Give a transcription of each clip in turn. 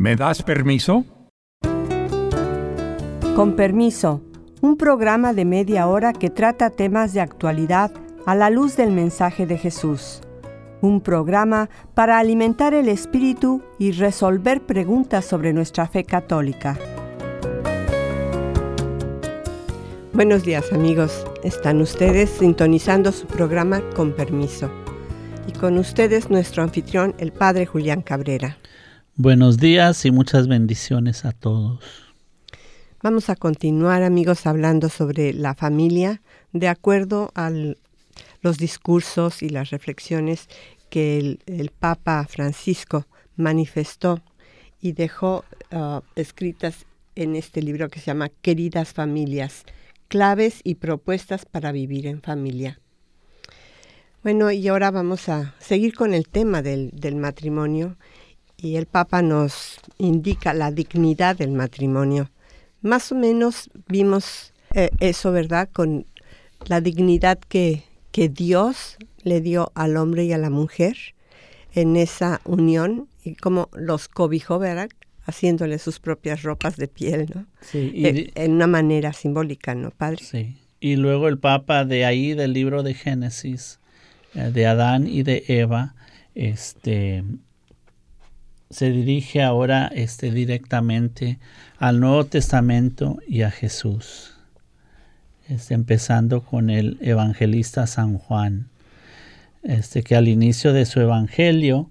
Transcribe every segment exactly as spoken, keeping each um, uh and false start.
¿Me das permiso? Con permiso, un programa de media hora que trata temas de actualidad a la luz del mensaje de Jesús. Un programa para alimentar el espíritu y resolver preguntas sobre nuestra fe católica. Buenos días, amigos. Están ustedes sintonizando su programa Con Permiso. Y con ustedes nuestro anfitrión, el Padre Julián Cabrera. Buenos días y muchas bendiciones a todos. Vamos a continuar, amigos, hablando sobre la familia de acuerdo a los discursos y las reflexiones que el, el Papa Francisco manifestó y dejó uh, escritas en este libro que se llama Queridas Familias, claves y propuestas para vivir en familia. Bueno, y ahora vamos a seguir con el tema del, del matrimonio, y el Papa nos indica la dignidad del matrimonio. Más o menos vimos eh, eso, ¿verdad? Con la dignidad que, que Dios le dio al hombre y a la mujer en esa unión, y cómo los cobijó, ¿verdad? Haciéndole sus propias ropas de piel, ¿no? Sí, y eh, en una manera simbólica, ¿no, Padre? Sí. Y luego el Papa de ahí, del libro de Génesis, eh, de Adán y de Eva, este... se dirige ahora este, directamente al Nuevo Testamento y a Jesús, este, empezando con el evangelista San Juan, este, que al inicio de su evangelio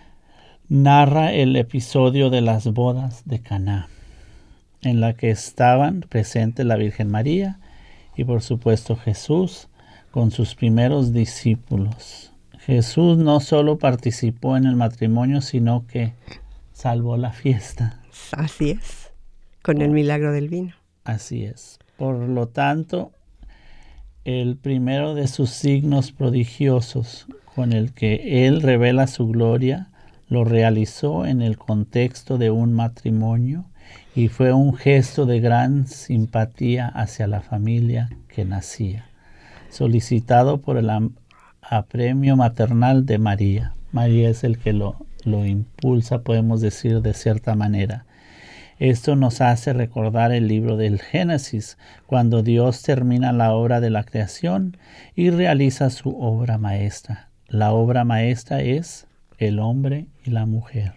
narra el episodio de las bodas de Caná, en la que estaban presentes la Virgen María y por supuesto Jesús con sus primeros discípulos. Jesús no solo participó en el matrimonio, sino que salvó la fiesta. Así es, con el milagro del vino. Así es. Por lo tanto, el primero de sus signos prodigiosos con el que Él revela su gloria, lo realizó en el contexto de un matrimonio y fue un gesto de gran simpatía hacia la familia que nacía, solicitado por el apremio maternal de María. María es el que lo, lo impulsa, podemos decir de cierta manera. Esto nos hace recordar el libro del Génesis, cuando Dios termina la obra de la creación y realiza su obra maestra. La obra maestra es el hombre y la mujer.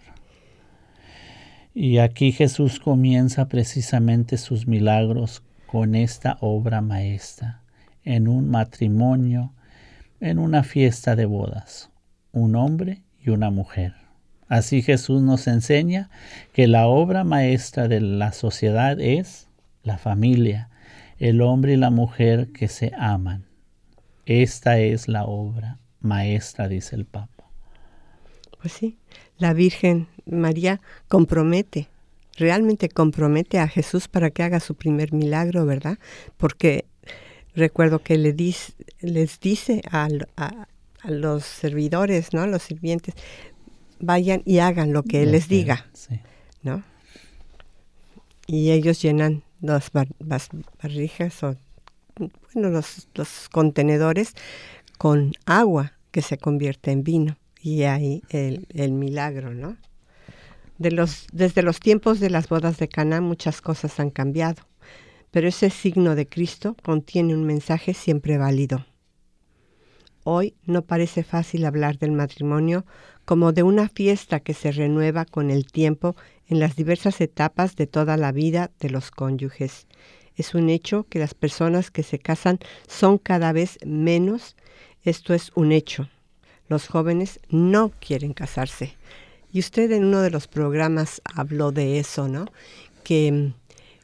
Y aquí Jesús comienza precisamente sus milagros con esta obra maestra, en un matrimonio, en una fiesta de bodas, un hombre y una mujer. Así Jesús nos enseña que la obra maestra de la sociedad es la familia, el hombre y la mujer que se aman. Esta es la obra maestra, dice el Papa. Pues sí, la Virgen María compromete, realmente compromete a Jesús para que haga su primer milagro, ¿verdad? Porque recuerdo que le dice, les dice a, a, a los servidores, ¿no? Los sirvientes, vayan y hagan lo que Él les diga, sí. ¿No? Y ellos llenan las, bar, las barrijas o bueno, los, los contenedores con agua que se convierte en vino. Y ahí el, el milagro, ¿no? De los, desde los tiempos de las bodas de Caná muchas cosas han cambiado. Pero ese signo de Cristo contiene un mensaje siempre válido. Hoy no parece fácil hablar del matrimonio como de una fiesta que se renueva con el tiempo en las diversas etapas de toda la vida de los cónyuges. Es un hecho que las personas que se casan son cada vez menos. Esto es un hecho. Los jóvenes no quieren casarse. Y usted en uno de los programas habló de eso, ¿no? Que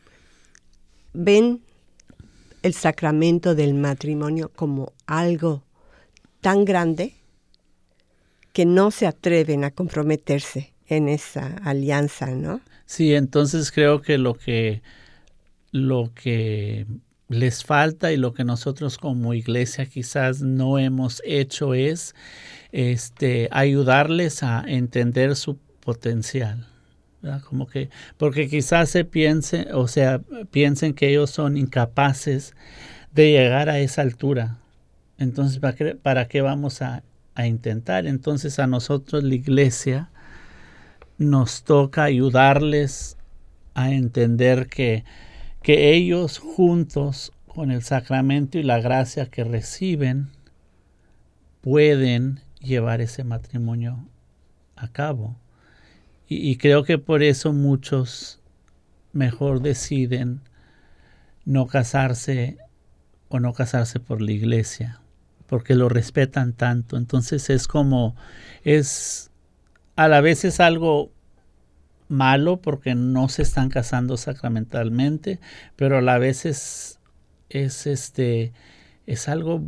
ven el sacramento del matrimonio como algo tan grande que no se atreven a comprometerse en esa alianza, ¿no? Sí, entonces creo que lo que lo que les falta y lo que nosotros como iglesia quizás no hemos hecho es este ayudarles a entender su potencial, ¿verdad? Como que porque quizás se piense, o sea, piensen que ellos son incapaces de llegar a esa altura. Entonces, ¿para qué, para qué vamos a, a intentar? Entonces, a nosotros la iglesia nos toca ayudarles a entender que, que ellos juntos con el sacramento y la gracia que reciben pueden llevar ese matrimonio a cabo. Y, y creo que por eso muchos mejor deciden no casarse o no casarse por la iglesia, porque lo respetan tanto. Entonces es como, es a la vez es algo malo porque no se están casando sacramentalmente, pero a la vez es, es este, es algo,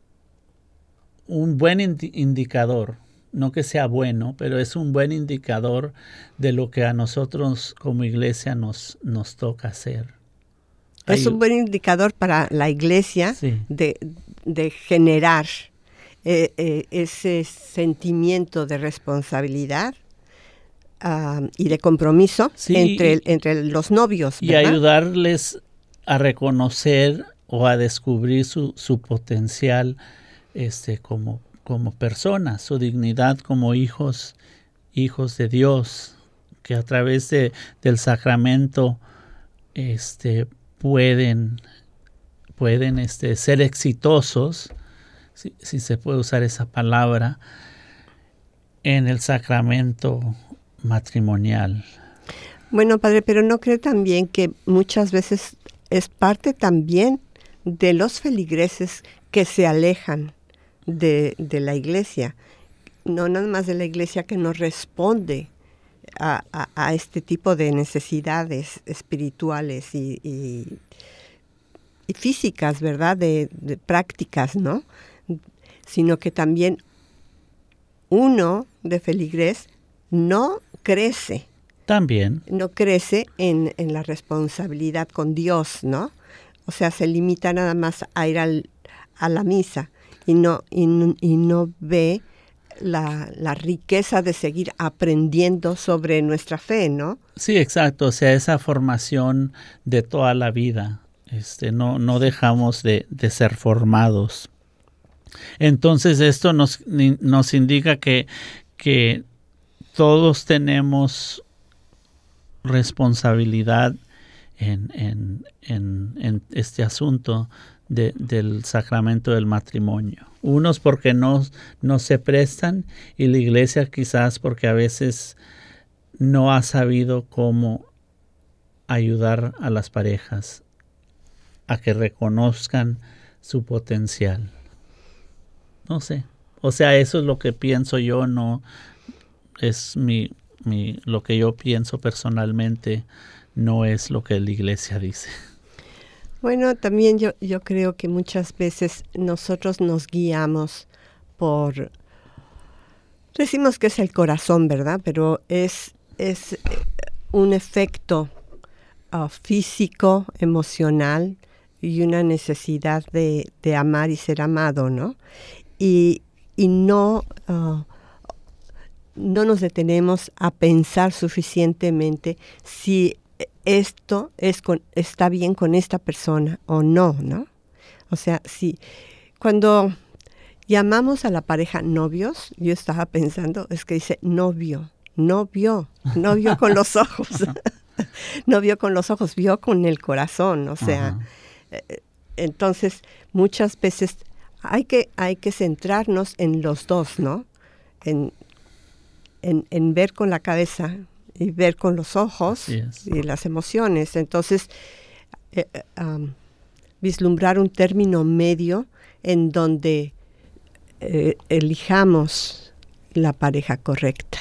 un buen indi- indicador, no que sea bueno, pero es un buen indicador de lo que a nosotros como iglesia nos, nos toca hacer. Es un buen indicador para la iglesia sí. de, de generar eh, eh, ese sentimiento de responsabilidad uh, y de compromiso sí, entre, entre los novios, y ¿verdad? ayudarles a reconocer o a descubrir su, su potencial este, como, como personas, su dignidad como hijos, hijos de Dios, que a través de, del sacramento este pueden, pueden este, ser exitosos, si, si se puede usar esa palabra, en el sacramento matrimonial. Bueno, padre, pero ¿no cree también que muchas veces es parte también de los feligreses que se alejan de, de la iglesia? No nada más de la iglesia que no responde A, a, a este tipo de necesidades espirituales y, y, y físicas, ¿verdad? De, de prácticas, ¿no? Sino que también uno de feligrés no crece. También. No crece en, en la responsabilidad con Dios, ¿no? O sea, se limita nada más a ir al, a la misa y no, y, y no ve La, la riqueza de seguir aprendiendo sobre nuestra fe, ¿no? Sí, exacto. O sea, esa formación de toda la vida. Este, no, no dejamos de, de ser formados. Entonces, esto nos, nos indica que, que todos tenemos responsabilidad en, en, en, en este asunto de, del sacramento del matrimonio. Unos porque no, no se prestan y la iglesia quizás porque a veces no ha sabido cómo ayudar a las parejas a que reconozcan su potencial. No sé. O sea, eso es lo que pienso yo, no es mi, mi lo que yo pienso personalmente, no es lo que la iglesia dice. Bueno, también yo, yo creo que muchas veces nosotros nos guiamos por, decimos que es el corazón, ¿verdad? Pero es, es un efecto uh, físico, emocional y una necesidad de, de amar y ser amado, ¿no? Y, y no, uh, no nos detenemos a pensar suficientemente si esto es con, está bien con esta persona o no, ¿no? O sea, si cuando llamamos a la pareja novios, yo estaba pensando, es que dice novio, novio, novio con los ojos, no vio con los ojos, vio con el corazón, o sea, eh, entonces muchas veces hay que, hay que centrarnos en los dos, ¿no? En, en, en ver con la cabeza y ver con los ojos y las emociones. Entonces, eh, um, vislumbrar un término medio en donde eh, elijamos la pareja correcta.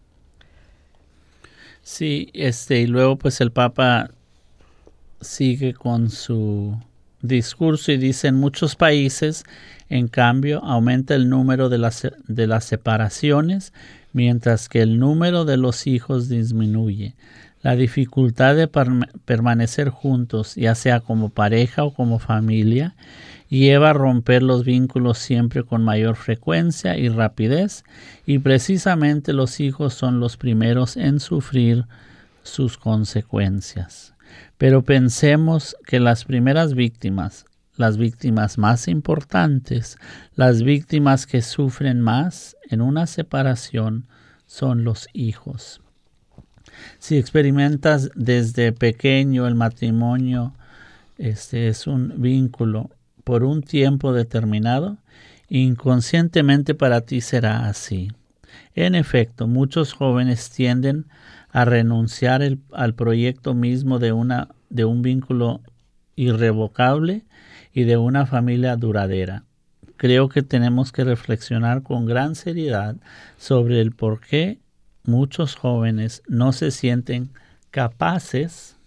Sí, este, y luego pues el Papa sigue con su discurso y dice: en muchos países, en cambio, aumenta el número de las, de las separaciones, mientras que el número de los hijos disminuye. La dificultad de per- permanecer juntos, ya sea como pareja o como familia, lleva a romper los vínculos siempre con mayor frecuencia y rapidez, y precisamente los hijos son los primeros en sufrir sus consecuencias. Pero pensemos que las primeras víctimas, las víctimas más importantes, las víctimas que sufren más en una separación, son los hijos. Si experimentas desde pequeño el matrimonio, este es un vínculo por un tiempo determinado, inconscientemente para ti será así. En efecto, muchos jóvenes tienden a renunciar el, al proyecto mismo de, una, de un vínculo irrevocable y de una familia duradera. Creo que tenemos que reflexionar con gran seriedad sobre el por qué muchos jóvenes no se sienten capaces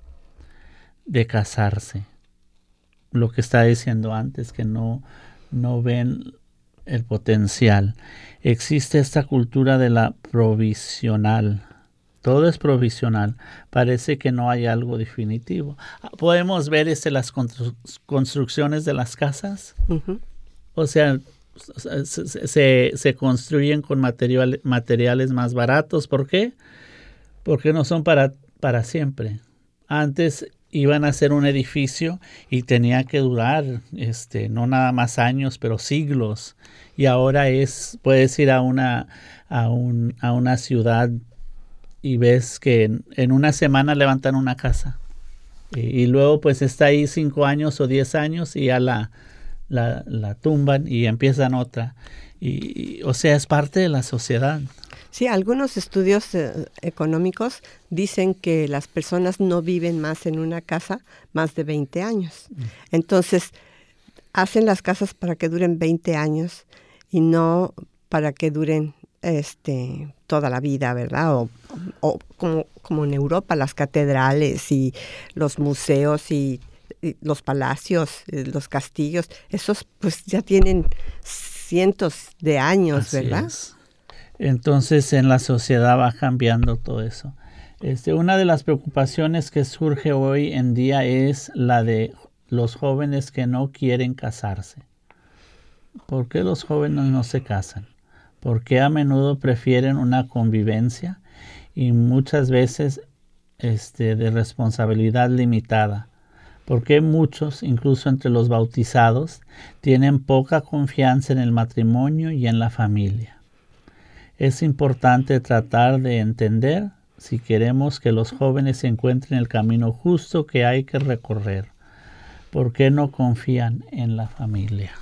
de casarse. Lo que estaba diciendo antes, que no, no ven el potencial. Existe esta cultura de la provisional. Todo es provisional. Parece que no hay algo definitivo. Podemos ver este, las constru- construcciones de las casas. Uh-huh. O sea, se, se, se construyen con material, materiales más baratos. ¿Por qué? Porque no son para, para siempre. Antes iban a hacer un edificio y tenía que durar, este, no nada más años, pero siglos. Y ahora es, puedes ir a una, a un, a una ciudad y ves que en, en una semana levantan una casa. Y, y luego pues está ahí cinco años o diez años y ya la, la, la tumban y empiezan otra. Y, y, o sea, es parte de la sociedad. Sí, algunos estudios eh, económicos dicen que las personas no viven más en una casa más de veinte años. Mm. Entonces, hacen las casas para que duren veinte años y no para que duren este toda la vida, ¿verdad? O, o como, como en Europa, las catedrales y los museos y, y los palacios, los castillos, esos pues ya tienen cientos de años, Así ¿verdad? Es. Entonces en la sociedad va cambiando todo eso. Este, una de las preocupaciones que surge hoy en día es la de los jóvenes que no quieren casarse. ¿Por qué los jóvenes no se casan? Porque a menudo prefieren una convivencia y muchas veces este, de responsabilidad limitada. Porque muchos, incluso entre los bautizados, tienen poca confianza en el matrimonio y en la familia. Es importante tratar de entender si queremos que los jóvenes encuentren el camino justo que hay que recorrer. ¿Por qué no confían en la familia?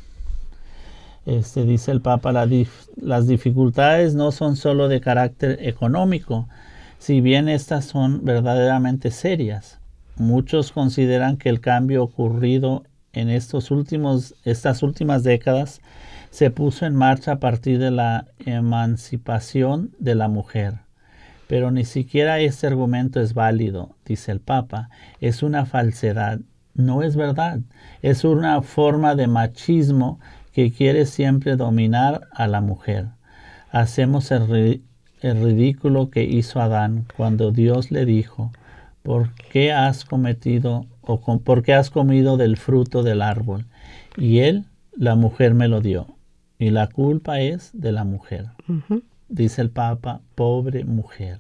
Este, dice el Papa, la dif- las dificultades no son solo de carácter económico, si bien estas son verdaderamente serias. Muchos consideran que el cambio ocurrido en estos últimos, estas últimas décadas se puso en marcha a partir de la emancipación de la mujer. Pero ni siquiera este argumento es válido, dice el Papa. Es una falsedad. No es verdad. Es una forma de machismo que quiere siempre dominar a la mujer. Hacemos el, ri- el ridículo que hizo Adán cuando Dios le dijo, ¿por qué has cometido o con, por qué has comido del fruto del árbol? Y él, la mujer, me lo dio. Y la culpa es de la mujer. Uh-huh. Dice el Papa, pobre mujer.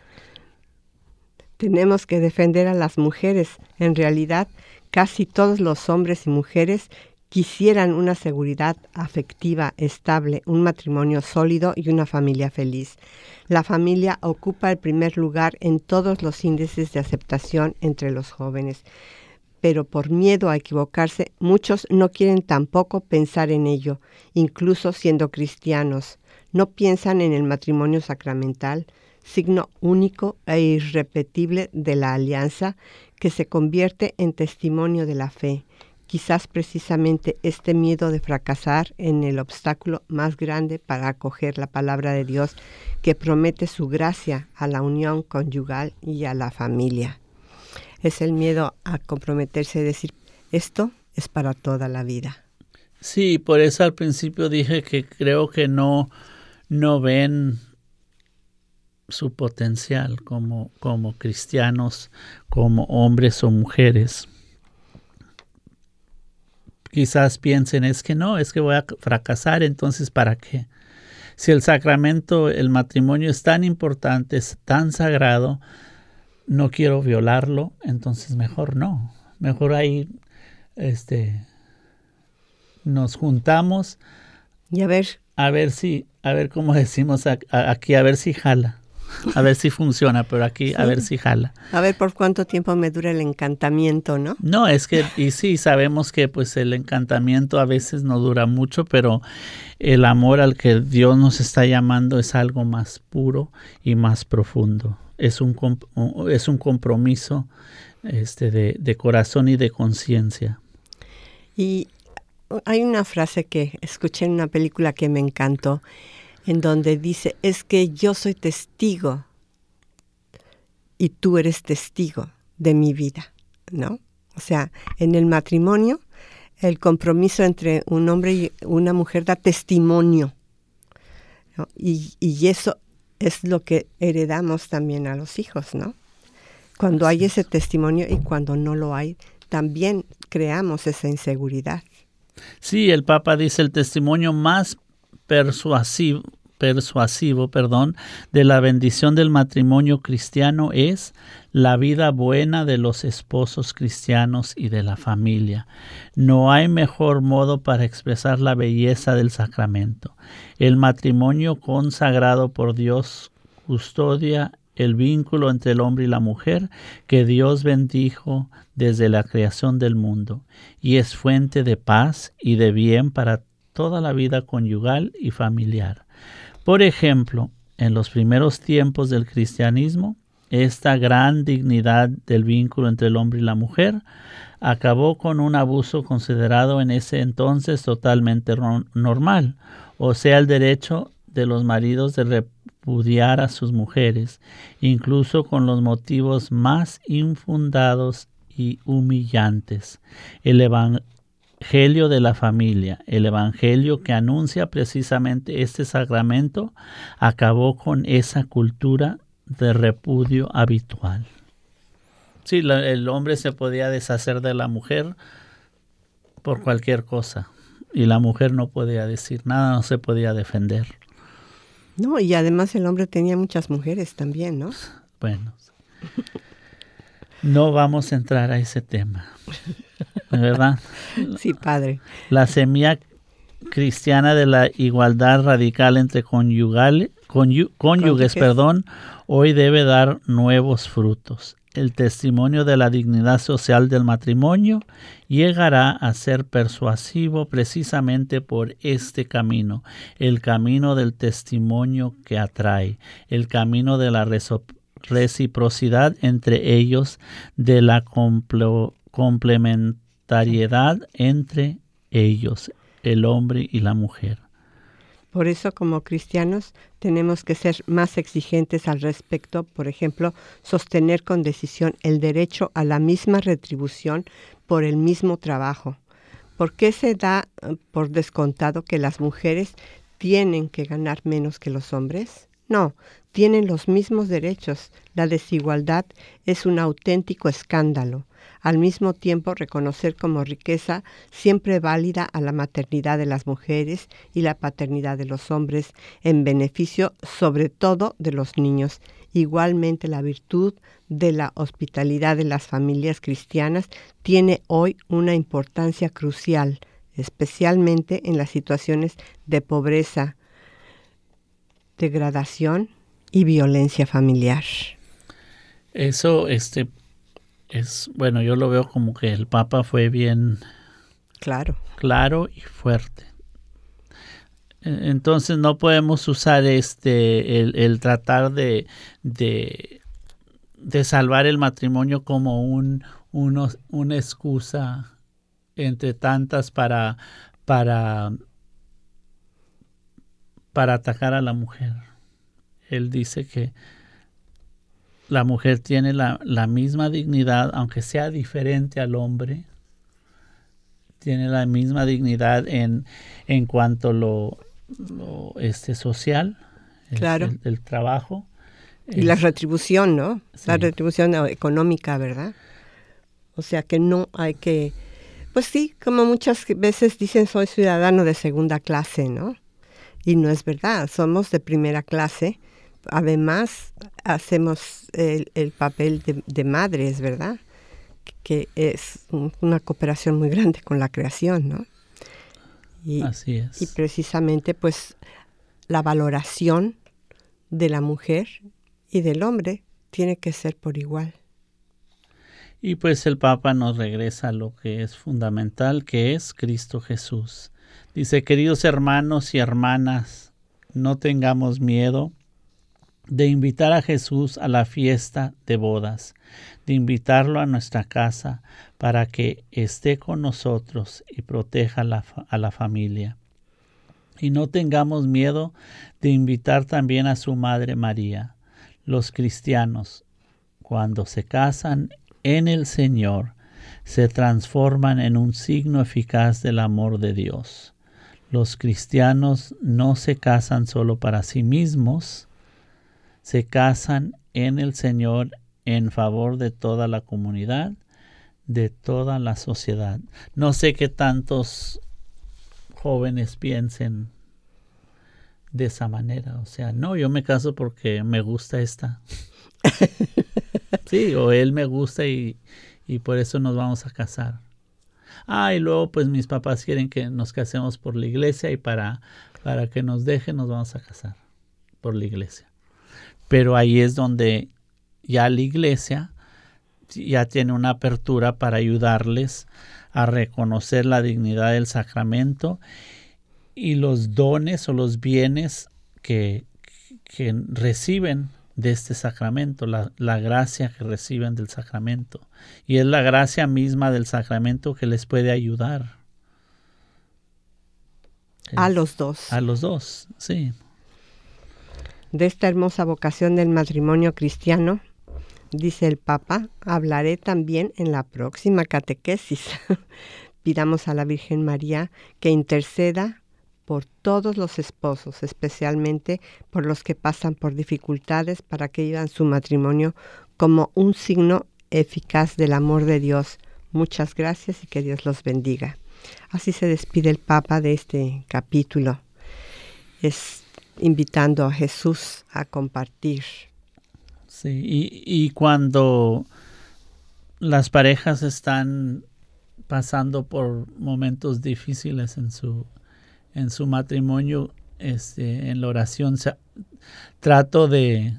Tenemos que defender a las mujeres. En realidad, casi todos los hombres y mujeres quisieran una seguridad afectiva estable, un matrimonio sólido y una familia feliz. La familia ocupa el primer lugar en todos los índices de aceptación entre los jóvenes. Pero por miedo a equivocarse, muchos no quieren tampoco pensar en ello, incluso siendo cristianos. No piensan en el matrimonio sacramental, signo único e irrepetible de la alianza que se convierte en testimonio de la fe. Quizás precisamente este miedo de fracasar en el obstáculo más grande para acoger la palabra de Dios que promete su gracia a la unión conyugal y a la familia. Es el miedo a comprometerse y decir, esto es para toda la vida. Sí, por eso al principio dije que creo que no, no ven su potencial como, como cristianos, como hombres o mujeres. Quizás piensen, es que no, es que voy a fracasar, entonces ¿para qué? Si el sacramento, el matrimonio es tan importante, es tan sagrado, no quiero violarlo, entonces mejor no. Mejor ahí este, nos juntamos y a ver, a ver si, a ver cómo decimos aquí, a ver si jala. A ver si funciona, pero aquí sí. A ver si jala. A ver por cuánto tiempo me dura el encantamiento, ¿no? No, es que, y sí, sabemos que pues el encantamiento a veces no dura mucho, pero el amor al que Dios nos está llamando es algo más puro y más profundo. Es un, es un compromiso este, de, de corazón y de conciencia. Y hay una frase que escuché en una película que me encantó, en donde dice, es que yo soy testigo y tú eres testigo de mi vida, ¿no? O sea, en el matrimonio, el compromiso entre un hombre y una mujer da testimonio, ¿no? Y, y eso es lo que heredamos también a los hijos, ¿no? Cuando hay ese testimonio y cuando no lo hay, también creamos esa inseguridad. Sí, el Papa dice el testimonio más persuasivo, persuasivo, perdón, de la bendición del matrimonio cristiano es la vida buena de los esposos cristianos y de la familia. No hay mejor modo para expresar la belleza del sacramento. El matrimonio consagrado por Dios custodia el vínculo entre el hombre y la mujer que Dios bendijo desde la creación del mundo y es fuente de paz y de bien para toda la vida conyugal y familiar. Por ejemplo, en los primeros tiempos del cristianismo, esta gran dignidad del vínculo entre el hombre y la mujer acabó con un abuso considerado en ese entonces totalmente normal, o sea, el derecho de los maridos de repudiar a sus mujeres, incluso con los motivos más infundados y humillantes. El Evangelio de la familia, el Evangelio que anuncia precisamente este sacramento, acabó con esa cultura de repudio habitual. Sí, la, el hombre se podía deshacer de la mujer por cualquier cosa y la mujer no podía decir nada, no se podía defender. No, y además el hombre tenía muchas mujeres también, ¿no? Bueno, no vamos a entrar a ese tema, ¿verdad? Sí, padre. La semilla cristiana de la igualdad radical entre conyugal, conyu, cónyuges, cónyuges, perdón, hoy debe dar nuevos frutos. El testimonio de la dignidad social del matrimonio llegará a ser persuasivo precisamente por este camino, el camino del testimonio que atrae, el camino de la reciprocidad entre ellos, de la complementariedad entre ellos, el hombre y la mujer. Por eso, como cristianos, tenemos que ser más exigentes al respecto. Por ejemplo, sostener con decisión el derecho a la misma retribución por el mismo trabajo. ¿Por qué se da por descontado que las mujeres tienen que ganar menos que los hombres? No, tienen los mismos derechos. La desigualdad es un auténtico escándalo. Al mismo tiempo, reconocer como riqueza siempre válida a la maternidad de las mujeres y la paternidad de los hombres, en beneficio sobre todo de los niños. Igualmente, la virtud de la hospitalidad de las familias cristianas tiene hoy una importancia crucial, especialmente en las situaciones de pobreza, degradación y violencia familiar. Eso, este... Es, bueno, yo lo veo como que el Papa fue bien claro, claro y fuerte. Entonces no podemos usar este el, el tratar de, de de salvar el matrimonio como un unos, una excusa entre tantas para para para atacar a la mujer. Él dice que la mujer tiene la, la misma dignidad, aunque sea diferente al hombre, tiene la misma dignidad en, en cuanto a lo, lo este, social, claro. el, el trabajo. Y es, la retribución, ¿no? Sí. La retribución económica, ¿verdad? O sea que no hay que... Pues sí, como muchas veces dicen, soy ciudadano de segunda clase, ¿no? Y no es verdad, somos de primera clase. Además, hacemos el, el papel de, de madres, ¿verdad? Que es un, una cooperación muy grande con la creación, ¿no? Y, Así es. Y precisamente, pues, la valoración de la mujer y del hombre tiene que ser por igual. Y pues el Papa nos regresa a lo que es fundamental, que es Cristo Jesús. Dice, queridos hermanos y hermanas, no tengamos miedo de invitar a Jesús a la fiesta de bodas, de invitarlo a nuestra casa para que esté con nosotros y proteja la, a la familia. Y no tengamos miedo de invitar también a su Madre María. Los cristianos, cuando se casan en el Señor, se transforman en un signo eficaz del amor de Dios. Los cristianos no se casan solo para sí mismos, se casan en el Señor en favor de toda la comunidad, de toda la sociedad. No sé qué tantos jóvenes piensen de esa manera. O sea, no, yo me caso porque me gusta esta. Sí, o él me gusta y, y por eso nos vamos a casar. Ah, y luego pues mis papás quieren que nos casemos por la iglesia y para, para que nos dejen nos vamos a casar por la iglesia. Pero ahí es donde ya la iglesia ya tiene una apertura para ayudarles a reconocer la dignidad del sacramento y los dones o los bienes que, que reciben de este sacramento, la, la gracia que reciben del sacramento. Y es la gracia misma del sacramento que les puede ayudar. A Es, los dos. A los dos, sí. De esta hermosa vocación del matrimonio cristiano, dice el Papa, hablaré también en la próxima catequesis. Pidamos a la Virgen María que interceda por todos los esposos, especialmente por los que pasan por dificultades, para que vivan su matrimonio como un signo eficaz del amor de Dios. Muchas gracias y que Dios los bendiga. Así se despide el Papa de este capítulo. Es invitando a Jesús a compartir. Sí, y, y cuando las parejas están pasando por momentos difíciles en su en su matrimonio, este, en la oración se, trato de,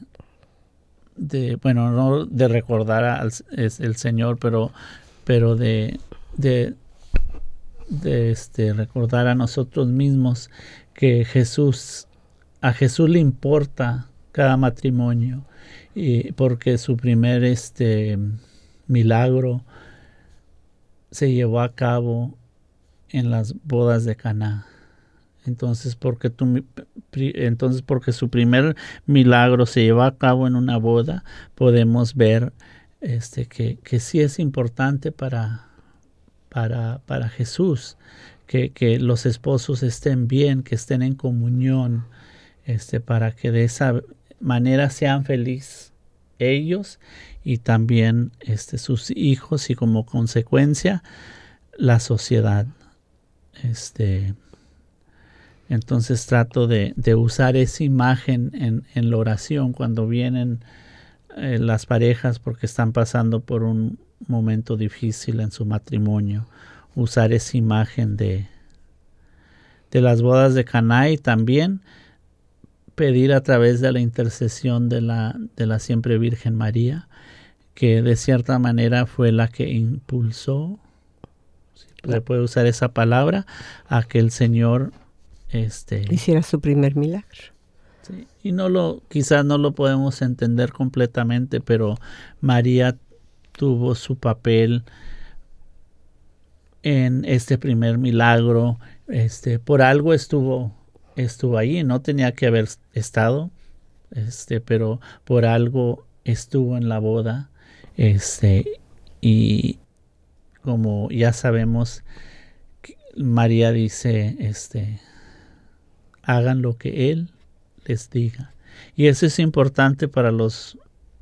de, bueno, no de recordar al es el Señor, pero, pero de, de, de este, recordar a nosotros mismos que Jesús, a Jesús le importa cada matrimonio, y porque su primer este, milagro se llevó a cabo en las bodas de Caná. Entonces porque, tu, entonces, porque su primer milagro se llevó a cabo en una boda, podemos ver este, que, que sí es importante para, para, para Jesús, que, que los esposos estén bien, que estén en comunión, este, para que de esa manera sean felices ellos y también este, sus hijos y como consecuencia la sociedad. Este... Entonces trato de, de usar esa imagen en, en la oración cuando vienen eh, las parejas porque están pasando por un momento difícil en su matrimonio. Usar esa imagen de, de las bodas de Caná y también pedir a través de la intercesión de la, de la siempre Virgen María, que de cierta manera fue la que impulsó, si se puede usar esa palabra, a que el Señor Este, hiciera su primer milagro. Sí, y no lo, quizás no lo podemos entender completamente, pero María tuvo su papel en este primer milagro. Este, por algo estuvo, estuvo ahí, no tenía que haber estado, este, pero por algo estuvo en la boda, este, y como ya sabemos, María dice, este, hagan lo que Él les diga. Y eso es importante para los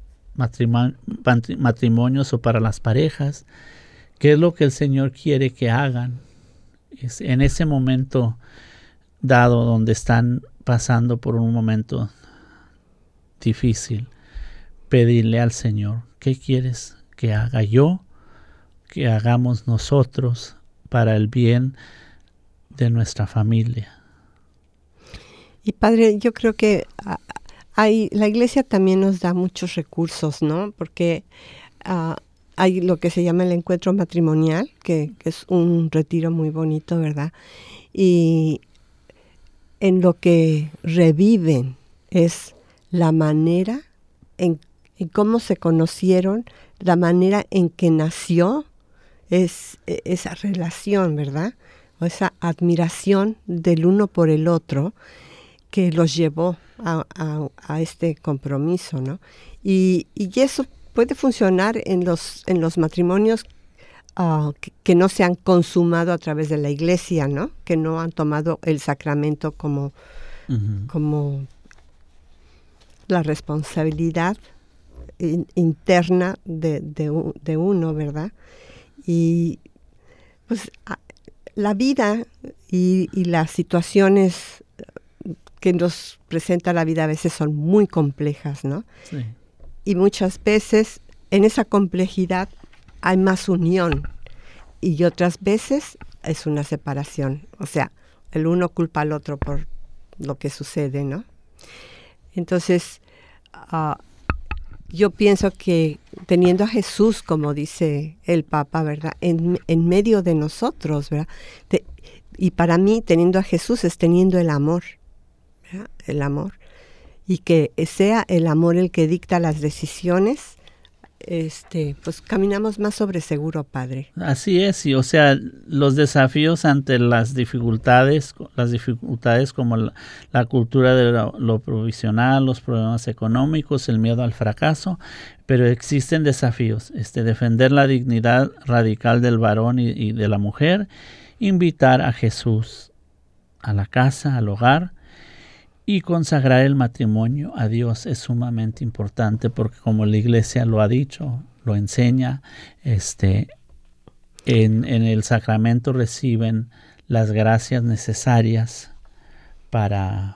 matrimonios o para las parejas. ¿Qué es lo que el Señor quiere que hagan? Es en ese momento dado donde están pasando por un momento difícil, pedirle al Señor, ¿qué quieres que haga yo? Que hagamos nosotros para el bien de nuestra familia. Y Padre, yo creo que a, hay, la iglesia también nos da muchos recursos, ¿no? Porque uh, hay lo que se llama el encuentro matrimonial, que, que es un retiro muy bonito, ¿verdad? Y en lo que reviven es la manera en, en cómo se conocieron, la manera en que nació es, esa relación, ¿verdad? O esa admiración del uno por el otro que los llevó a, a, a este compromiso, ¿no? Y, y eso puede funcionar en los, en los matrimonios uh, que, que no se han consumado a través de la iglesia, ¿no? Que no han tomado el sacramento como, uh-huh. como la responsabilidad in, interna de, de, de uno, ¿verdad? Y pues la vida y, y las situaciones que nos presenta la vida a veces son muy complejas, ¿no? Sí. Y muchas veces en esa complejidad hay más unión y otras veces es una separación. O sea, el uno culpa al otro por lo que sucede, ¿no? Entonces, uh, yo pienso que teniendo a Jesús, como dice el Papa, ¿verdad? En, en medio de nosotros, ¿verdad? De, y para mí, teniendo a Jesús es teniendo el amor, ¿verdad? El amor. Y que sea el amor el que dicta las decisiones, este, pues caminamos más sobre seguro, Padre. Así es, y o sea, los desafíos ante las dificultades, las dificultades como la, la cultura de lo, lo provisional, los problemas económicos, el miedo al fracaso, pero existen desafíos, este, defender la dignidad radical del varón y, y de la mujer, invitar a Jesús a la casa, al hogar, y consagrar el matrimonio a Dios es sumamente importante porque como la iglesia lo ha dicho, lo enseña, este, en, en el sacramento reciben las gracias necesarias para,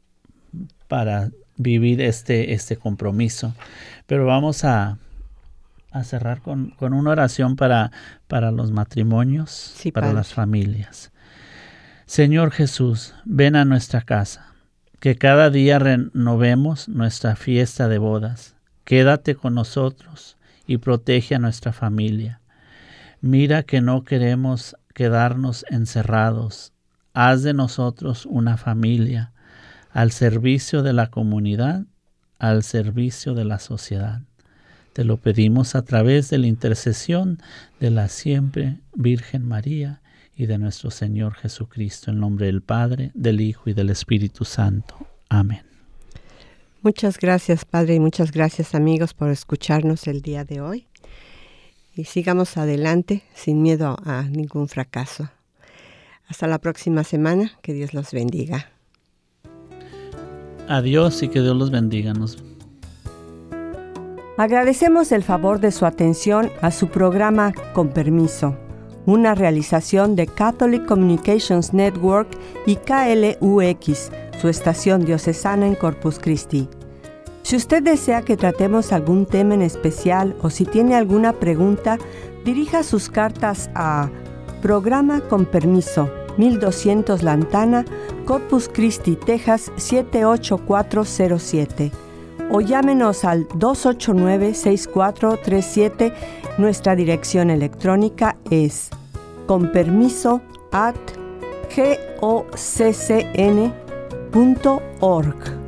para vivir este, este compromiso. Pero vamos a, a cerrar con, con una oración para, para los matrimonios, sí, para padre. Las familias. Señor Jesús, ven a nuestra casa. Que cada día renovemos nuestra fiesta de bodas. Quédate con nosotros y protege a nuestra familia. Mira que no queremos quedarnos encerrados. Haz de nosotros una familia al servicio de la comunidad, al servicio de la sociedad. Te lo pedimos a través de la intercesión de la siempre Virgen María y de nuestro Señor Jesucristo, en nombre del Padre, del Hijo y del Espíritu Santo. Amén. Muchas gracias, Padre, y muchas gracias, amigos, por escucharnos el día de hoy. Y sigamos adelante sin miedo a ningún fracaso. Hasta la próxima semana. Que Dios los bendiga. Adiós y que Dios los bendiga. Nos... Agradecemos el favor de su atención a su programa Con Permiso, una realización de Catholic Communications Network y K L U X, su estación diocesana en Corpus Christi. Si usted desea que tratemos algún tema en especial o si tiene alguna pregunta, dirija sus cartas a Programa Con Permiso, mil doscientos Lantana, Corpus Christi, Texas siete ocho cuatro cero siete. O llámenos al dos ocho nueve, seis cuatro tres siete. Nuestra dirección electrónica es conpermiso arroba goccn punto org.